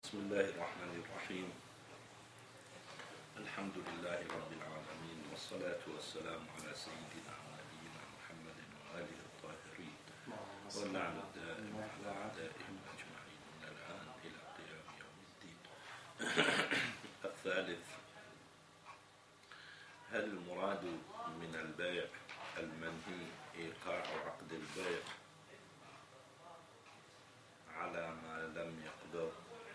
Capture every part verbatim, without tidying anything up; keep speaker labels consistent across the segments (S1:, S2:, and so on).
S1: بسم الله الرحمن الرحيم. الحمد لله رب العالمين، والصلاة والسلام على سيدنا ونبينا محمد وآله الطاهرين، واللعن الدائم على أعدائهم أجمعين من الآن إلى قيام يوم الدين. الثالث: هل المراد من البيع المنهي إيقاع عقد البيع على ما لم يقبض؟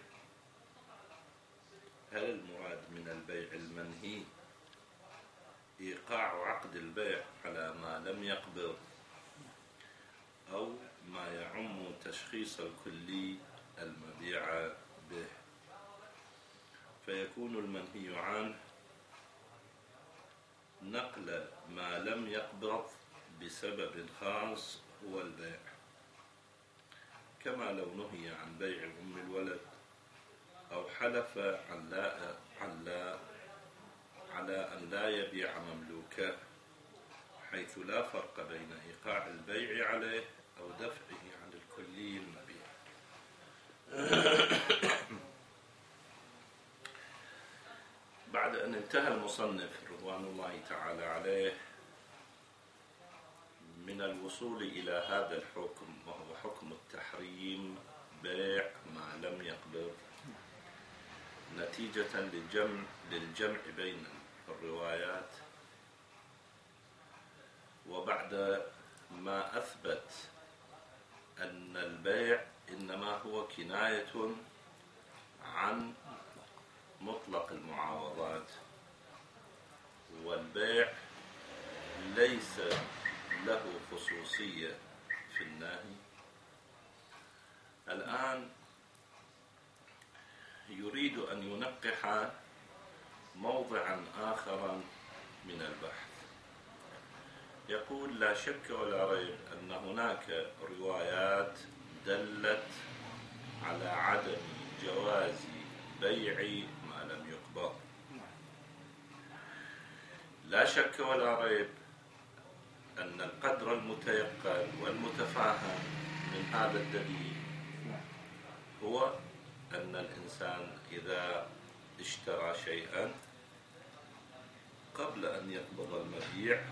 S1: هل المراد من البيع المنهي إيقاع عقد البيع على ما لم يقبض، أو ما يعم تشخيص الكلي المبيع به، فيكون المنهي عنه نقل ما لم يقبض بسبب خاص هو البيع، كما لو نهي عن بيع أم الولد أو حلف عن لا عن لا على أن لا يبيع مملوكه، حيث لا فرق بين إيقاع البيع عليه أو دفعه عن الكلي المبيع. بعد أن انتهى المصنف رضوان الله تعالى عليه من الوصول إلى هذا الحكم، وهو حكم التحريم بيع ما لم يقبض، نتيجة للجمع, للجمع بين الروايات، وبعد ما أثبت أن البيع إنما هو كناية عن مطلق المعاوضات، والبيع ليس له خصوصية في النهي، الآن يريد أن ينقح موضعا آخر من البحث. يقول: لا شك ولا ريب أن هناك روايات دلت على عدم جواز بيع ما لم يقبض. لا شك ولا ريب أن القدر المتيقن والمتفاهم من هذا الدليل هو أن الإنسان إذا اشترى شيئا قبل أن يقبض المبيع،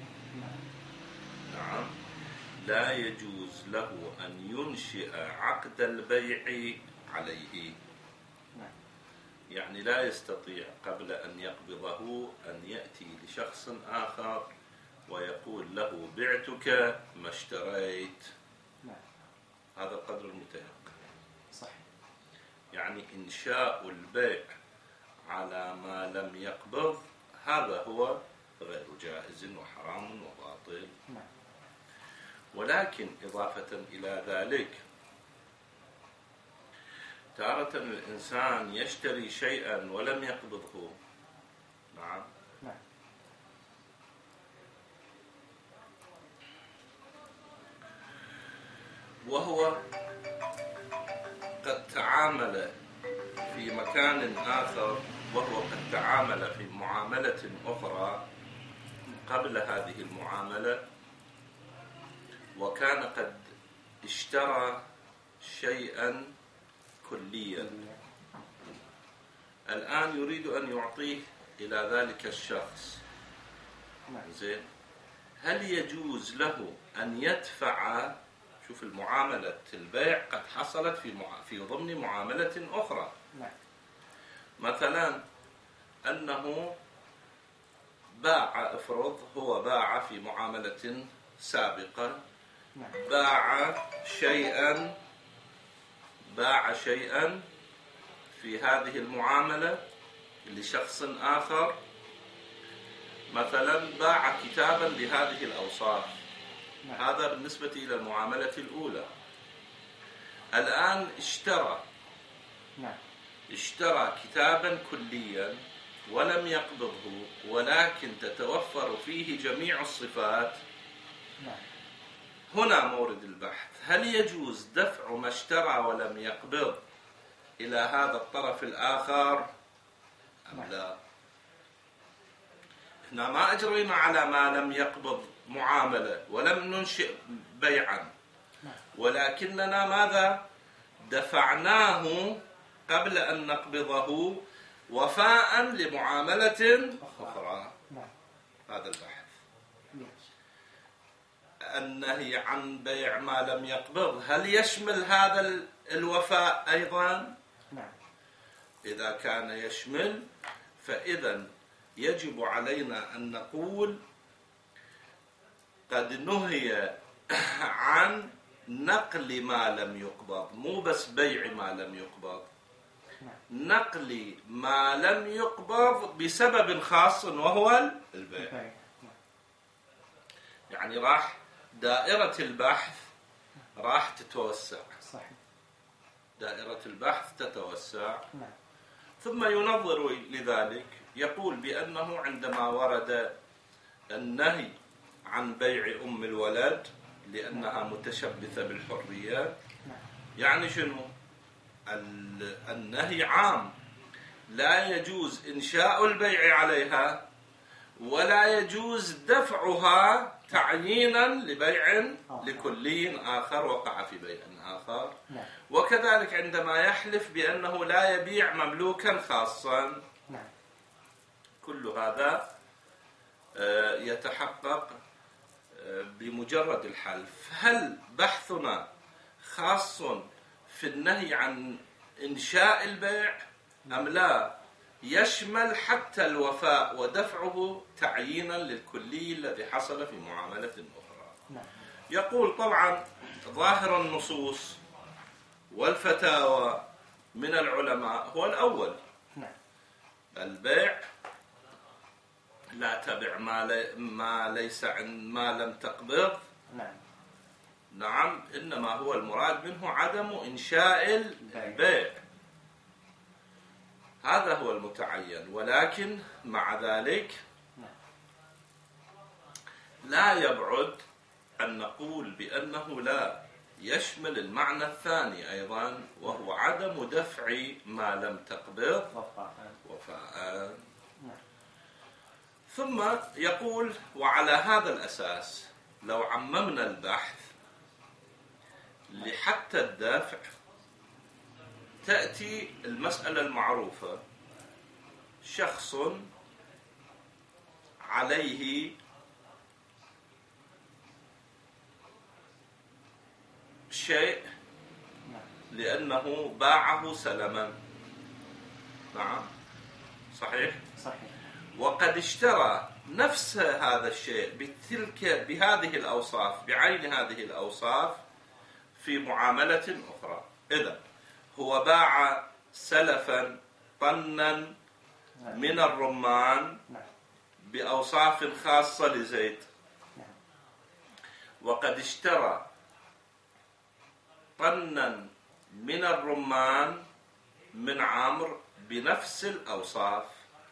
S1: نعم، لا يجوز له أن ينشئ عقد البيع عليه، يعني لا يستطيع قبل أن يقبضه أن يأتي لشخص آخر ويقول له: بعتك ما اشتريت. هذا القدر المتيقن.
S2: صحيح.
S1: يعني إنشاء البيع على ما لم يقبض هذا هو غير جائز وحرام وباطل. ولكن إضافة إلى ذلك، تارة الإنسان يشتري شيئا ولم يقبضه، نعم، وهو قد تعامل في مكان آخر، وهو قد تعامل في معاملة أخرى قبل هذه المعاملة، وكان قد اشترى شيئا كليا، الآن يريد أن يعطيه إلى ذلك الشخص. زين، هل يجوز له أن يدفع؟ شوف، المعاملة البيع قد حصلت في مع... في ضمن معاملة أخرى. مثلا أنه باع، افرض هو باع في معاملة سابقة، باع شيئا باع شيئا في هذه المعاملة لشخص آخر، مثلا باع كتابا بهذه الأوصاف. هذا بالنسبة إلى المعاملة الأولى. الآن اشترى اشترى كتابا كليا ولم يقبضه، ولكن تتوفر فيه جميع الصفات. هنا مورد البحث: هل يجوز دفع ما اشترى ولم يقبض إلى هذا الطرف الآخر أم لا؟ احنا ما أجرينا على ما لم يقبض معاملة ولم ننشئ بيعا، ولكننا ماذا؟ دفعناه قبل أن نقبضه وفاء لمعاملة أخرى. هذا البحث. النهي عن بيع ما لم يقبض هل يشمل هذا الوفاء أيضا؟ إذا كان يشمل فإذا يجب علينا أن نقول قد نهي عن نقل ما لم يقبض، مو بس بيع ما لم يقبض، نقل ما لم يقبض بسبب خاص وهو البيع. يعني راح دائرة البحث راح تتوسع. صحيح. دائرة البحث تتوسع. نعم. ثم ينظر لذلك يقول بأنه عندما ورد النهي عن بيع أم الولد لأنها متشبثة بالحرية، يعني شنو؟ النهي عام، لا يجوز إنشاء البيع عليها ولا يجوز دفعها تعيينا لبيع لكلي آخر وقع في بيع آخر. وكذلك عندما يحلف بأنه لا يبيع مملوكا خاصا، كل هذا يتحقق بمجرد الحلف. هل بحثنا خاص في النهي عن إنشاء البيع أم لا يشمل حتى الوفاء ودفعه تعيينا للكلي الذي حصل في معاملة أخرى؟ يقول طبعا ظاهر النصوص والفتاوى من العلماء هو الأول، البيع لا تبع ما, لي ما ليس عند ما لم تقبض. نعم. نعم، إنما هو المراد منه عدم إنشاء البيع، هذا هو المتعين. ولكن مع ذلك لا يبعد أن نقول بأنه لا يشمل المعنى الثاني أيضا، وهو عدم دفع ما لم تقبض وفاء. ثم يقول وعلى هذا الأساس لو عممنا البحث لحتى الدافع تأتي المسألة المعروفة: شخص عليه شيء لأنه باعه سلما. نعم صحيح؟ صحيح. وقد اشترى نفس هذا الشيء بتلك بهذه الأوصاف، بعين هذه الأوصاف في معاملة أخرى. إذن هو باع سلفا طنا من الرمان بأوصاف خاصة لزيد، وقد اشترى طنا من الرمان من عمرو بنفس الأوصاف.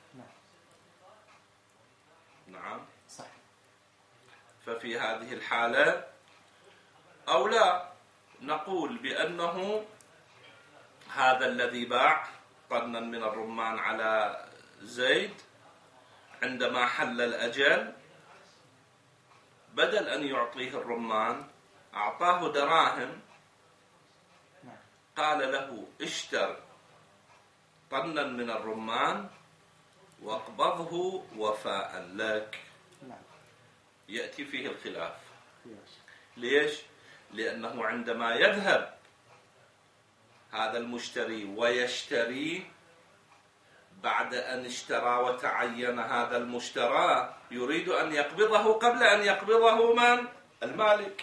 S1: نعم صح. ففي هذه الحالة أو لا نقول بأنه هذا الذي باع طنا من الرمان على زيد عندما حل الأجل بدل أن يعطيه الرمان أعطاه دراهم، قال له اشتر طنا من الرمان واقبضه وفاء لك. يأتي فيه الخلاف. ليش؟ لأنه عندما يذهب هذا المشتري ويشتري بعد أن اشترى وتعين هذا المشترى يريد أن يقبضه قبل أن يقبضه من؟ المالك.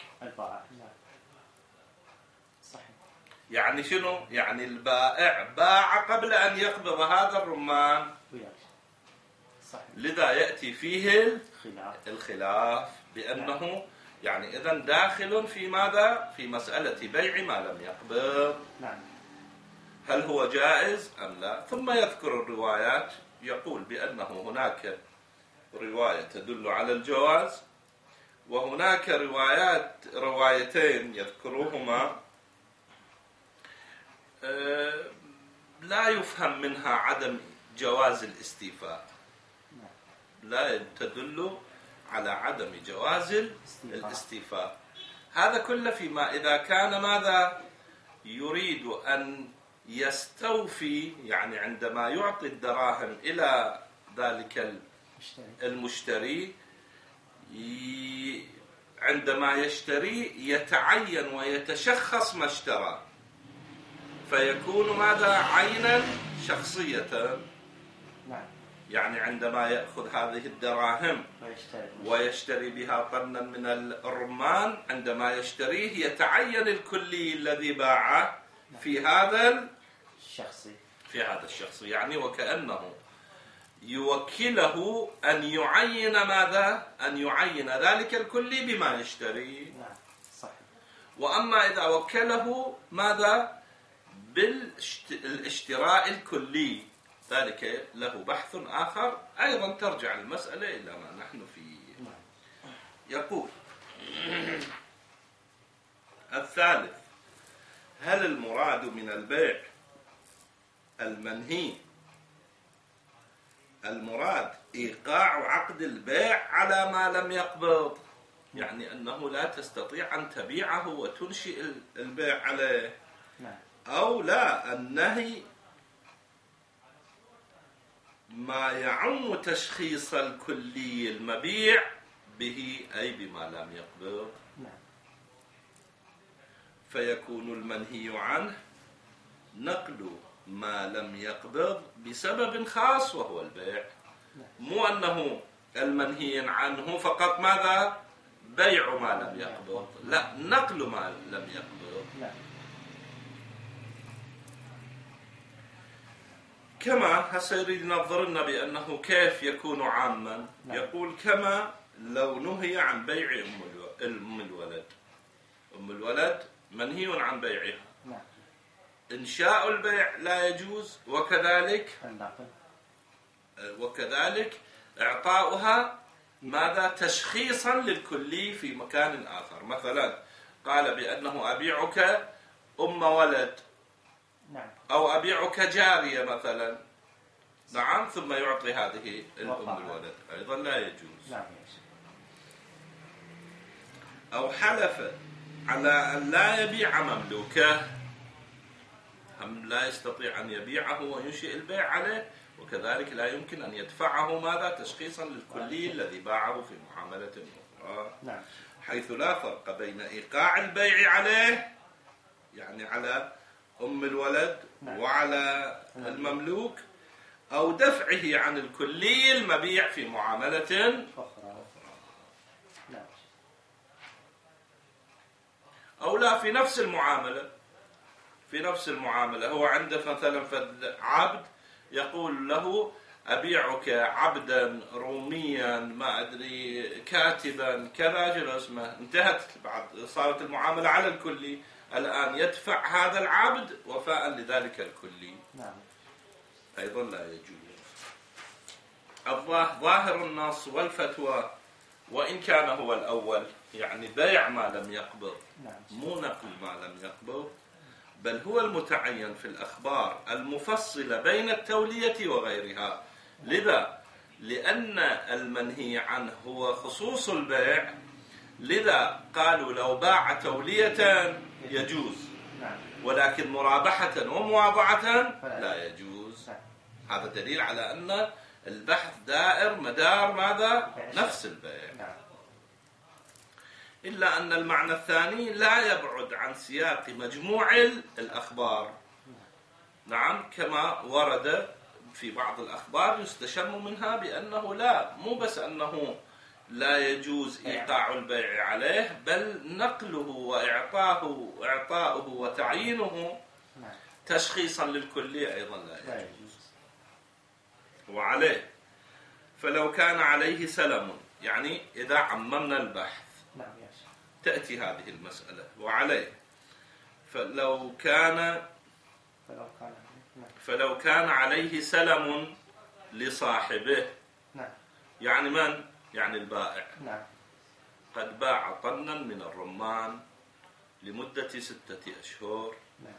S1: يعني شنو؟ يعني البائع باع قبل أن يقبض هذا الرمان. لذا يأتي فيه الخلاف بأنه يعني إذن داخل في ماذا؟ في مسألة بيع ما لم يقبض. نعم. هل هو جائز أم لا؟ ثم يذكر الروايات، يقول بأنه هناك رواية تدل على الجواز، وهناك روايات روايتين يذكروهما لا يفهم منها عدم جواز الاستيفاء، لا تدل على عدم جواز الاستيفاء. هذا كله فيما إذا كان ماذا يريد أن يستوفي، يعني عندما يعطي الدراهم إلى ذلك المشتري عندما يشتري يتعين ويتشخص ما اشترى، فيكون ماذا؟ عينا شخصية. يعني عندما يأخذ هذه الدراهم ويشتري بها طنا من الرمان، عندما يشتريه يتعين الكلي الذي باعه في هذا الشخصي في هذا الشخصي يعني وكأنه يوكله أن يعين ماذا؟ أن يعين ذلك الكلي بما يشتري. صحيح. وأما إذا وكله ماذا؟ بالاشتراء الكلي، ذلك له بحث آخر أيضا ترجع المسألة إلى ما نحن فيه. يقول الثالث: هل المراد من البيع المنهي المراد إيقاع عقد البيع على ما لم يقبض، يعني أنه لا تستطيع أن تبيعه وتنشئ البيع عليه، أو لا النهي ما يعم تشخيص الكلي المبيع به أي بما لم يقبض، فيكون المنهي عنه نقل ما لم يقبض بسبب خاص وهو البيع، مو أنه المنهي عنه فقط ماذا؟ بيع ما لم يقبض، لا، نقل ما لم يقبض. كما هسه يريد ينظر لنا بأنه كيف يكون عاما. يقول كما لو نهي عن بيع أم الولد، أم الولد منهي عن بيعها، إنشاء البيع لا يجوز، وكذلك وكذلك إعطاؤها ماذا؟ تشخيصا للكلي في مكان آخر. مثلا قال بأنه أبيعك أم ولد أو أبيعك جارية مثلا، نعم، ثم يعطي هذه الأم الولد، أيضا لا يجوز. أو حلف على أن لا يبيع مملوكه، هم لا يستطيع أن يبيعه وينشئ البيع عليه، وكذلك لا يمكن أن يدفعه ماذا؟ تشخيصا للكلي الذي باعه في معاملة أخرى. حيث لا فرق بين إيقاع البيع عليه، يعني على أم الولد وعلى المملوك، أو دفعه عن الكلي المبيع في معاملة أخرى، أو لا في نفس المعاملة في نفس المعاملة هو عنده مثلا عبد يقول له أبيعك عبدا روميا ما أدري كاتبا كذا جل اسمه، انتهت بعد صارت المعاملة على الكلي، الآن يدفع هذا العبد وفاء لذلك الكلي. نعم. أيضا لا يجوز. ظاهر النص والفتوى وإن كان هو الأول، يعني بيع ما لم يقبض، مو نقل ما لم يقبض، بل هو المتعين في الأخبار المفصلة بين التولية وغيرها. لذا لأن المنهي عنه هو خصوص البيع، لذا قالوا لو باع تولية يجوز، ولكن مرابحة ومواضعة لا يجوز. هذا دليل على أن البحث دائر مدار ماذا؟ نفس البيع. إلا أن المعنى الثاني لا يبعد عن سياق مجموع الأخبار. نعم، كما ورد في بعض الأخبار يستشم منها بأنه لا، مو بس أنه لا يجوز إيقاع البيع عليه، بل نقله وإعطاه إعطاؤه وتعيينه تشخيصا للكلية أيضا لا يجوز. وعليه فلو كان عليه سلم، يعني إذا عممنا البحث تأتي هذه المسألة. وعليه فلو كان فلو كان عليه سلم لصاحبه، يعني من؟ يعني البائع، قد باع طنا من الرمان لمدة ستة أشهر،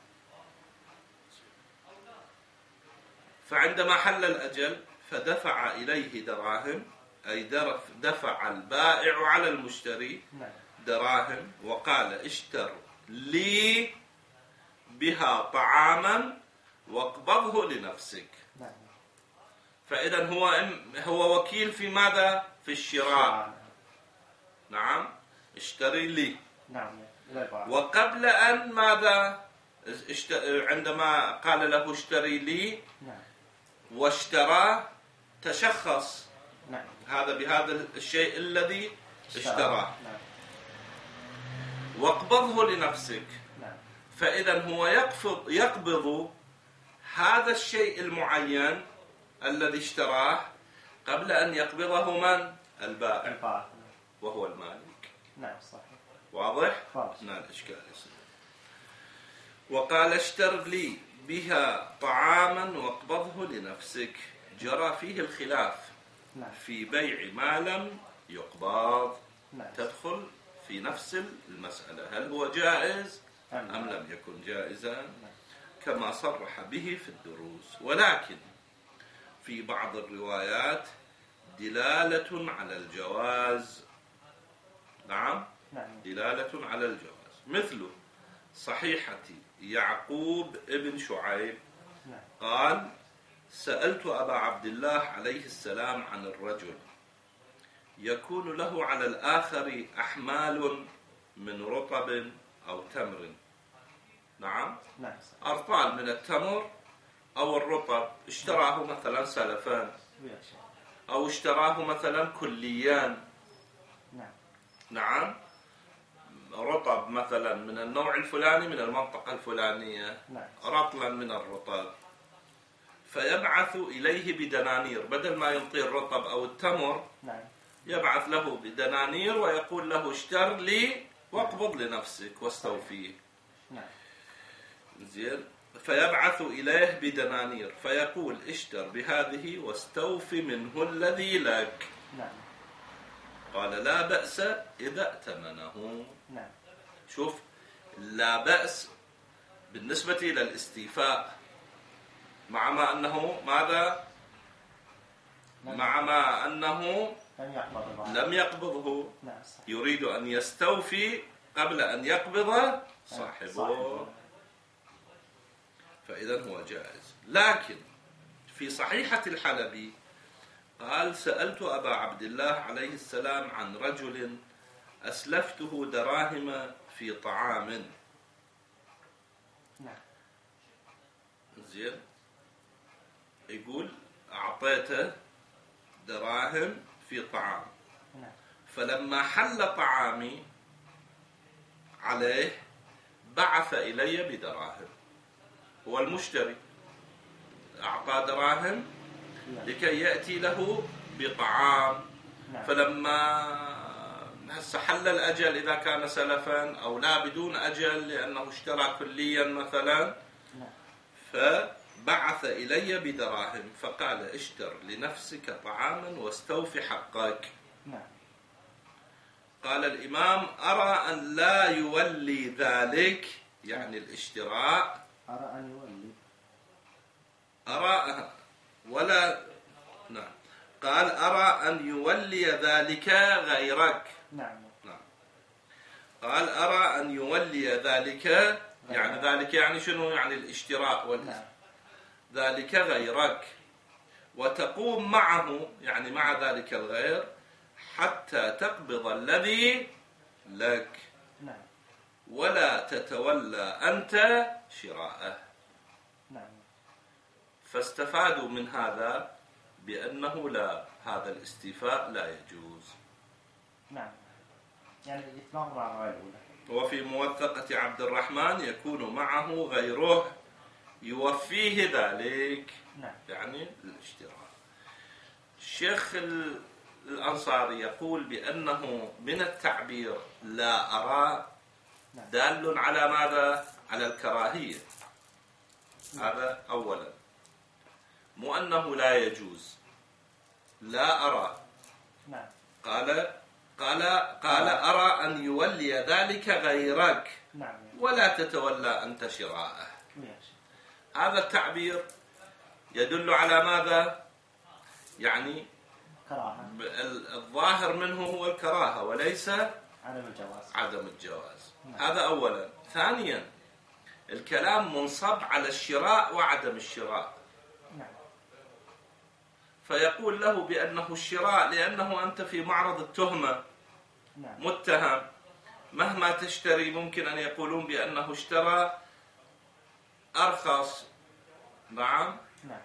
S1: فعندما حل الأجل فدفع إليه دراهم، أي دفع البائع على المشتري دراهم وقال اشتر لي بها طعاما واقبضه لنفسك.
S2: نعم.
S1: فإذا هو هو وكيل في ماذا؟ في الشراء. نعم، اشتري لي.
S2: نعم.
S1: وقبل أن ماذا؟ عندما قال له اشتري لي
S2: نعم.
S1: واشتراه تشخص.
S2: نعم.
S1: هذا بهذا الشيء الذي اشتراه.
S2: نعم.
S1: واقبضه لنفسك.
S2: نعم.
S1: فإذا هو يقبض يقبض هذا الشيء المعين الذي اشتراه قبل أن يقبضه من؟ البائع.
S2: البائع.
S1: وهو المالك.
S2: نعم صحيح.
S1: واضح؟
S2: واضح.
S1: نعم الإشكال يصير. وقال اشتر لي بها طعاما واقبضه لنفسك. جرى فيه الخلاف.
S2: نعم.
S1: في بيع ما لم يقبض.
S2: نعم.
S1: تدخل في نفس المسألة، هل هو جائز
S2: أم,
S1: أم لم يكن جائزا؟
S2: نعم.
S1: كما صرح به في الدروس. ولكن في بعض الروايات دلالة على الجواز. نعم.
S2: نعم.
S1: دلالة على الجواز، مثل صحيحة يعقوب ابن شعيب.
S2: نعم.
S1: قال سألت أبا عبد الله عليه السلام عن الرجل يكون له على الآخر أحمال من رطب أو تمر. نعم.
S2: نعم.
S1: أرطال من التمر أو الرطب، اشتراه مثلا سلفان أو اشتراه مثلا كليان.
S2: نعم.
S1: نعم. رطب مثلا من النوع الفلاني من المنطقة الفلانية.
S2: نعم.
S1: رطلا من الرطب، فيبعث إليه بدنانير، بدل ما ينطي الرطب أو التمر
S2: نعم.
S1: يبعث له بدنانير ويقول له اشتر لي واقبض لنفسك واستوفيه.
S2: نعم.
S1: زين. فيبعث إليه بدنانير فيقول اشتر بهذه واستوف منه الذي لك.
S2: نعم.
S1: قال لا بأس إذا ائتمنه.
S2: نعم.
S1: شوف، لا بأس بالنسبة إلى الاستيفاء، مع ما أنه ماذا؟ مع ما أنه لم يقبضه.
S2: نعم.
S1: يريد أن يستوفي قبل أن يقبض صاحبه، فإذا هو جائز. لكن في صحيحة الحلبي قال سألت أبا عبد الله عليه السلام عن رجل أسلفته دراهم في طعام.
S2: نعم.
S1: زين. يقول أعطيته دراهم في طعام.
S2: نعم.
S1: فلما حل طعامي عليه بعث إلي بدراهم. هو المشتري أعطى دراهم لكي يأتي له بطعام.
S2: نعم.
S1: فلما هسه حل الأجل إذا كان سلفا أو لا بدون أجل لأنه اشترى كليا مثلا،
S2: نعم.
S1: فبعث إلي بدراهم فقال اشتر لنفسك طعاما واستوف حقك.
S2: نعم.
S1: قال الإمام أرى أن لا يولي ذلك، يعني الاشتراء،
S2: أرى أن يولي
S1: أرى ولا نعم. قال أرى أن يولي ذلك غيرك.
S2: نعم.
S1: نعم. قال أرى أن يولي ذلك، يعني ذلك يعني شنو؟ يعني الاشتراء وال...
S2: نعم.
S1: ذلك غيرك وتقوم معه، يعني مع ذلك الغير، حتى تقبض الذي لك.
S2: نعم.
S1: ولا تتولى أنت شراءه.
S2: نعم.
S1: فاستفادوا من هذا بأنه لا، هذا الاستيفاء لا يجوز.
S2: نعم. يعني يتمر مع الأولى.
S1: وفي موثقة عبد الرحمن يكون معه غيره يوفيه ذلك.
S2: نعم.
S1: يعني الاشتراء. الشيخ الأنصاري يقول بأنه من التعبير لا أرى دال على ماذا؟ على الكراهية. هذا أولا، مو أنه لا يجوز. لا أرى.
S2: نعم.
S1: قال قال قال أرى أن يولي ذلك غيرك.
S2: نعم.
S1: ولا تتولى أنت شراءه. هذا التعبير يدل على ماذا؟ يعني
S2: كراهة.
S1: الظاهر منه هو الكراهة وليس
S2: عدم الجواز.
S1: عدم الجواز.
S2: نعم.
S1: هذا أولا. ثانيا، الكلام منصب على الشراء وعدم الشراء.
S2: نعم.
S1: فيقول له بأنه الشراء لأنه أنت في معرض التهمة.
S2: نعم.
S1: متهم، مهما تشتري ممكن أن يقولون بأنه اشترى أرخص. نعم.
S2: نعم.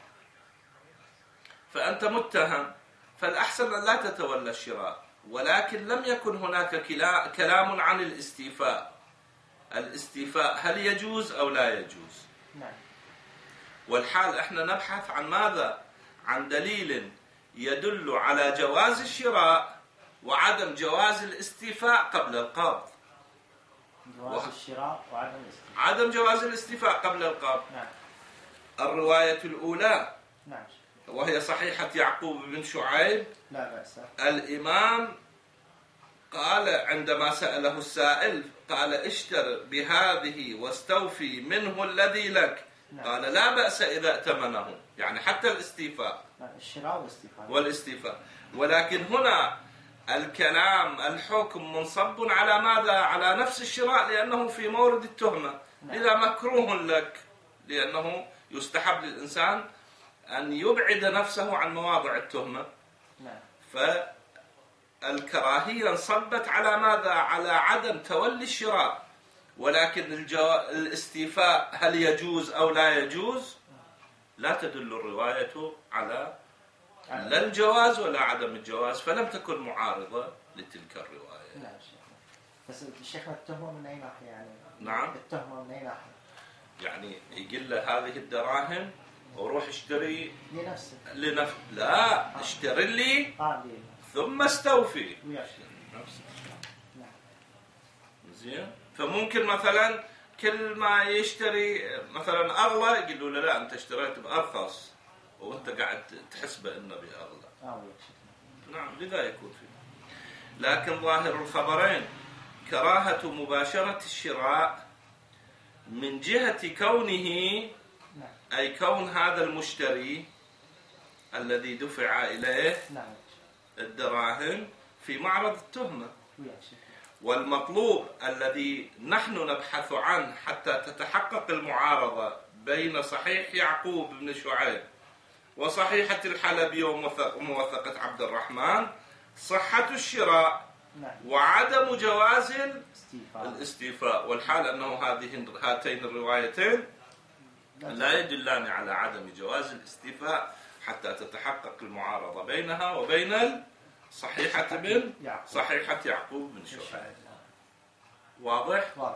S1: فأنت متهم، فالأحسن أن لا تتولى الشراء. ولكن لم يكن هناك كلام عن الاستيفاء. الاستيفاء هل يجوز أو لا يجوز؟
S2: نعم.
S1: والحال احنا نبحث عن ماذا؟ عن دليل يدل على جواز الشراء وعدم جواز الاستيفاء قبل القبض.
S2: جواز الشراء وعدم الاستيفاء.
S1: عدم جواز الاستيفاء قبل القبض.
S2: نعم.
S1: الرواية الأولى
S2: نعم.
S1: وهي صحيحة يعقوب بن شعيب.
S2: لا بأس.
S1: الإمام قال عندما سأله السائل قال اشتر بهذه واستوفي منه الذي لك.
S2: نعم.
S1: قال لا بأس إذا ائتمنه، يعني حتى الاستيفاء.
S2: الشراء والاستيفاء.
S1: والاستيفاء. ولكن هنا الكلام الحكم منصب على ماذا؟ على نفس الشراء لأنه في مورد التهمة.
S2: نعم.
S1: إذا مكروه لك، لأنه يستحب للإنسان أن يبعد نفسه عن مواضع التهمة.
S2: نعم.
S1: فالكراهية انصبت على ماذا؟ على عدم تولي الشراء. ولكن الجو... الاستيفاء هل يجوز أو لا يجوز؟ لا تدل الرواية على لا الجواز ولا عدم الجواز، فلم تكن معارضة لتلك الرواية.
S2: نعم شيخنا. بس الشيخنا التهمة من أي ناحية يعني؟
S1: نعم.
S2: التهمة من أي ناحية؟
S1: يعني يقول له هذه الدراهم وروح اشتري
S2: لنفسك.
S1: لنفسك. لا، اشتري لي
S2: آه لي.
S1: ثم استوفي.
S2: ويا شيخ. نعم.
S1: زين. فممكن مثلا كل ما يشتري مثلا أغلى يقول له لا أنت اشتريت بأرخص وأنت قاعد تحس بأنه بأغلى.
S2: آه ويا شيخ.
S1: نعم، لذا يكون فيه. لكن ظاهر الخبرين كراهة مباشرة الشراء من جهة كونه،
S2: نعم.
S1: أي كون هذا المشتري الذي دفع إليه
S2: نعم.
S1: الدراهم في معرض التهمة.
S2: ويا شيخ.
S1: والمطلوب الذي نحن نبحث عنه حتى تتحقق المعارضة بين صحيح يعقوب بن شعيب وصحيحة الحلبي وموثقة عبد الرحمن صحة الشراء.
S2: نعم.
S1: وعدم جواز
S2: الاستيفاء.
S1: الاستيفاء. والحال أنه هذه هاتين الروايتين لا يدلان على عدم جواز الاستيفاء حتى تتحقق المعارضة بينها وبين صحيحة بن صحيحة يعقوب بن شعيب. واضح؟
S2: واضح.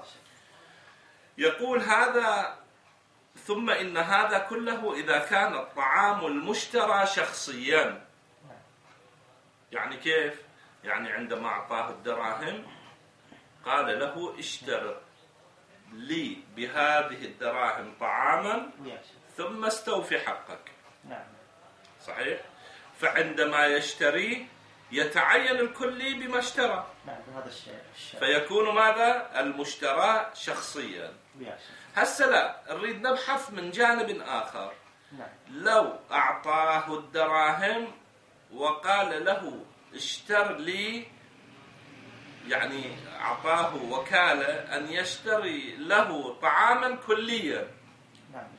S1: يقول هذا ثم إن هذا كله إذا كان الطعام المشترى شخصيا. يعني كيف؟ يعني عندما أعطاه الدراهم قال له اشتر لي بهذه الدراهم طعاما ثم استوفي حقك.
S2: نعم.
S1: صحيح؟ فعندما يشتري يتعين الكلي بما اشترى.
S2: نعم بهذا الشيء.
S1: فيكون ماذا؟ المشترى شخصيا. هسه لا، نريد نبحث من جانب آخر.
S2: نعم.
S1: لو أعطاه الدراهم وقال له اشتر لي، يعني أعطاه وكالة أن يشتري له طعاما كليا.
S2: نعم.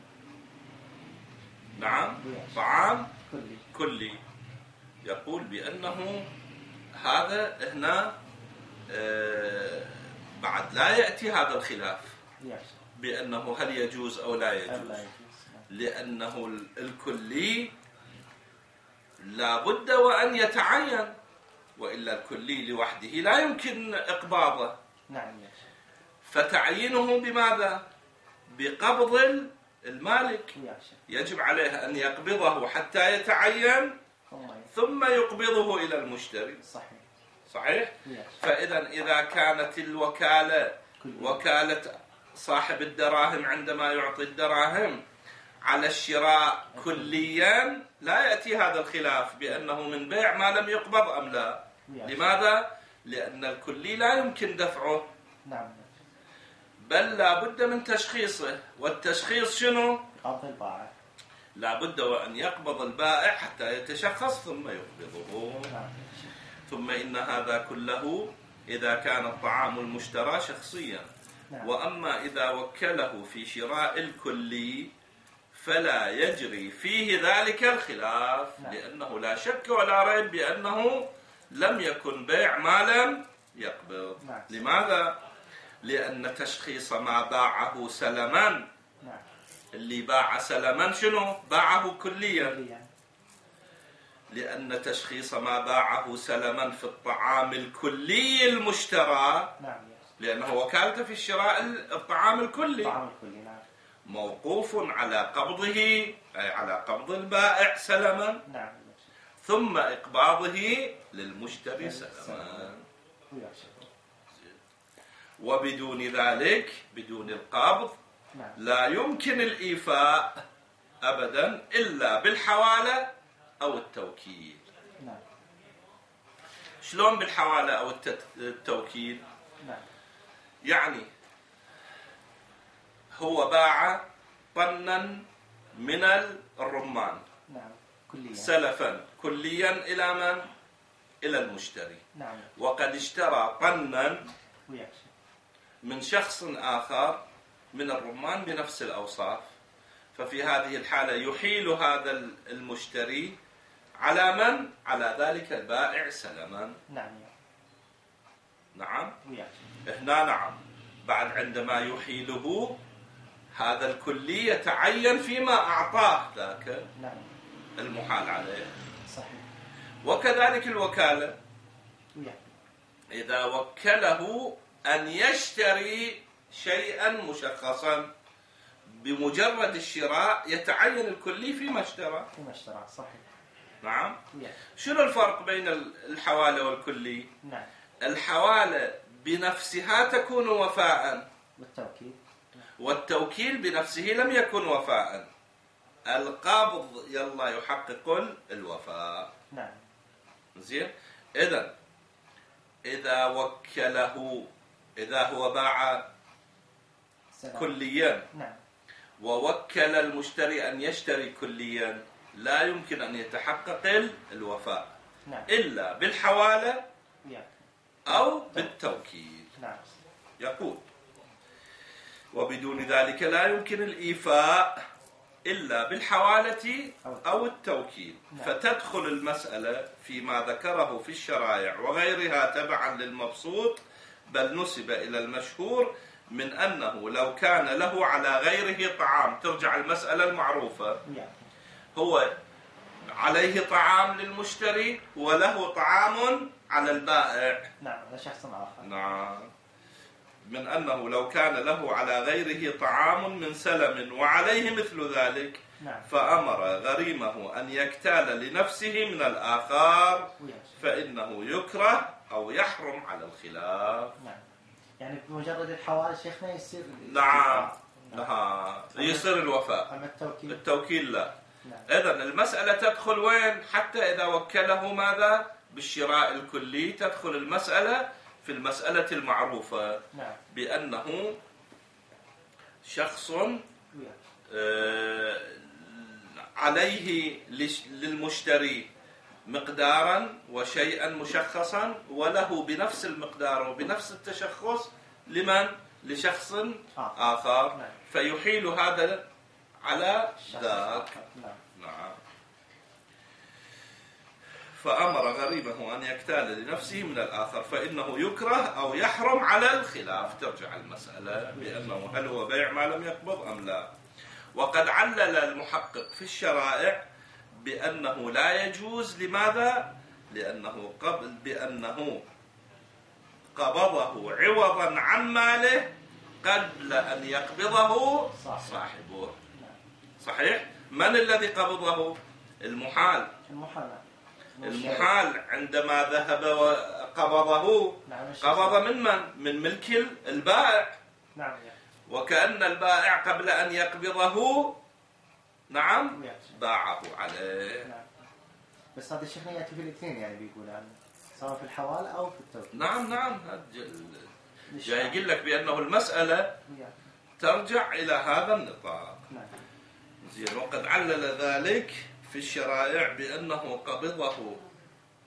S1: نعم. طعام
S2: كلي.
S1: كلي. يقول بأنه هذا هنا آه بعد لا يأتي هذا الخلاف بأنه هل يجوز أو لا يجوز، لأنه الكلي لا بد وأن يتعين، وإلا الكلي لوحده لا يمكن إقباضه.
S2: نعم.
S1: فتعيينه بماذا؟ بقبض المالك. يجب عليه أن يقبضه حتى يتعين ثم يقبضه إلى المشتري.
S2: صحيح.
S1: صحيح؟ فإذا إذا كانت الوكالة وكالة صاحب الدراهم عندما يعطي الدراهم على الشراء كليا لا يأتي هذا الخلاف بأنه من بيع ما لم يقبض أم لا. لماذا؟ لأن الكلي لا يمكن دفعه.
S2: نعم.
S1: بل لا بد من تشخيصه، والتشخيص شنو؟
S2: قبض البائع.
S1: لا بد وأن يقبض البائع حتى يتشخص ثم يقبضه.
S2: نعم.
S1: ثم إن هذا كله إذا كان الطعام المشترى شخصيا.
S2: نعم.
S1: وأما إذا وكله في شراء الكلي فلا يجري فيه ذلك الخلاف،
S2: نعم.
S1: لأنه لا شك ولا ريب بأنه لم يكن بيع ما لم يقبض.
S2: نعم.
S1: لماذا؟ لأن تشخيص ما باعه سلما،
S2: نعم.
S1: اللي باع سلما شنو؟ باعه كليا.
S2: كليا.
S1: لأن تشخيص ما باعه سلما في الطعام الكلي المشترى،
S2: نعم.
S1: لأنه وكالته في الشراء الطعام الكلي،
S2: الطعام الكلي. نعم.
S1: موقوف على قبضه، أي على قبض البائع سلما،
S2: نعم.
S1: ثم إقباضه للمشتري سلما. وبدون ذلك، بدون القبض،
S2: نعم.
S1: لا يمكن الإيفاء أبدا إلا بالحوالة أو التوكيل.
S2: نعم.
S1: شلون بالحوالة أو التوكيل؟
S2: نعم.
S1: يعني هو باع طنا من الرمان،
S2: نعم. كليا.
S1: سلفا كليا إلى من؟ إلى المشتري.
S2: نعم.
S1: وقد اشترى طنا
S2: وياك.
S1: من شخص آخر من الرمان بنفس الأوصاف، ففي هذه الحالة يحيل هذا المشتري على من؟ على ذلك البائع سلما.
S2: نعم.
S1: نعم.
S2: وياك.
S1: هنا نعم. بعد عندما يحيله هذا الكلي يتعين فيما أعطاه ذاك
S2: نعم.
S1: المحال عليه.
S2: صحيح.
S1: وكذلك الوكالة،
S2: وياك.
S1: إذا وكله أن يشتري شيئا مشخصا، بمجرد الشراء يتعين الكلي فيما اشترى.
S2: فيما اشترى. صحيح.
S1: نعم.
S2: وياك.
S1: شنو الفرق بين الحوالة والكلي؟
S2: نعم.
S1: الحوالة بنفسها تكون وفاء،
S2: والتوكيل.
S1: والتوكيل بنفسه لم يكن وفاء. القابض يلا يحقق الوفاء.
S2: نعم.
S1: زين. إذا إذا وكله، إذا هو باع
S2: سلام.
S1: كليا،
S2: نعم.
S1: ووكل المشتري أن يشتري كليا، لا يمكن أن يتحقق الوفاء
S2: نعم.
S1: إلا بالحوالة
S2: وياك.
S1: أو بالتوكيل.
S2: نعم.
S1: يقول: وبدون ذلك لا يمكن الإيفاء إلا بالحوالة أو التوكيل.
S2: نعم.
S1: فتدخل المسألة فيما ذكره في الشرائع وغيرها تبعا للمبسوط، بل نسب إلى المشهور من أنه لو كان له على غيره طعام، ترجع المسألة المعروفة،
S2: وياك.
S1: هو عليه طعام للمشتري وله طعام على البائع.
S2: نعم. هذا شخص آخر.
S1: نعم. من أنه لو كان له على غيره طعام من سلم وعليه مثل ذلك،
S2: نعم.
S1: فأمر غريمه أن يكتال لنفسه من الآخر،
S2: وياك.
S1: فإنه يكره أو يحرم على الخلاف.
S2: نعم. يعني بمجرد الحوالة شيخنا يصير.
S1: نعم. نعم. يصير الوفاء.
S2: أما التوكيل.
S1: التوكيل لا.
S2: نعم.
S1: إذن المسألة تدخل وين؟ حتى إذا وكله ماذا؟ بالشراء الكلي، تدخل المسألة في المسألة المعروفة.
S2: نعم.
S1: بأنه شخص عليه للمشتري مقدارا وشيئا مشخصا، وله بنفس المقدار وبنفس التشخص لمن؟ لشخص آخر.
S2: نعم.
S1: فيحيل هذا على ذاك.
S2: نعم.
S1: نعم. فأمر غريبه أن يكتال لنفسه من الآخر، فإنه يكره أو يحرم على الخلاف. ترجع المسألة بأنه هل هو بيع ما لم يقبض أم لا. وقد علل المحقق في الشرائع بأنه لا يجوز. لماذا؟ لأنه قبل بأنه قبضه عوضا عن ماله قبل أن يقبضه صاحبه. صحيح؟ من الذي قبضه؟ المحال.
S2: المحال.
S1: المحال عندما ذهب وقبضه، قبض من من؟ من ملك البائع.
S2: نعم.
S1: وكأن البائع قبل أن يقبضه نعم باعه عليه.
S2: نعم. بس هذا الشيخ يأتي في الاثنين، يعني بيقول عنه سواء في الحوالة أو في التوكيل.
S1: نعم نعم. جاي يقول لك بأنه المسألة ترجع إلى هذا النطاق.
S2: نعم.
S1: زين. وقد علل ذلك في الشرائع بأنه قبضه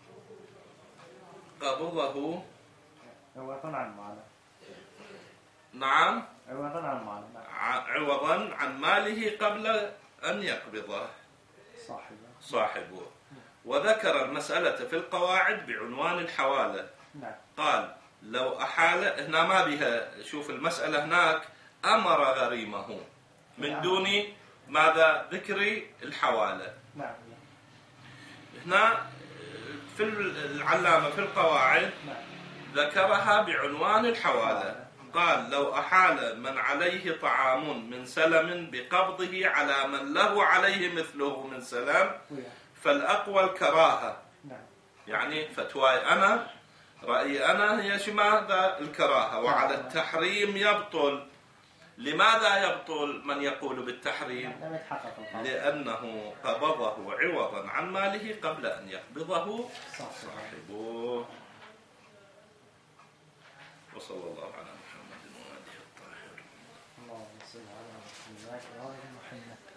S1: قبضه
S2: عوضا عن ماله.
S1: نعم،
S2: عوضا عن ماله.
S1: عوضا عن ماله قبل أن يقبضه
S2: صاحبه.
S1: صاحبه. وذكر المسألة في القواعد بعنوان الحوالة.
S2: نعم.
S1: قال لو أحال، هنا ما بها، شوف المسألة هناك أمر غريمه من دون ماذا؟ ذكر الحوالة.
S2: نعم.
S1: هنا في العلامة في القواعد ذكرها بعنوان الحوالة. قال لو أحال من عليه طعام من سلم بقبضه على من له عليه مثله من سلم فالأقوى الكراهة. يعني فتواي أنا، رأيي أنا هي ماذا؟ الكراهة. وعلى التحريم يبطل. لماذا يبطل من يقول بالتحريم؟ لأنه قبضه عوضا عن ماله قبل أن يقبضه صاحبه. وصلى الله على محمد وآله الطاهرين.
S2: اللهم صل على محمد وآل محمد.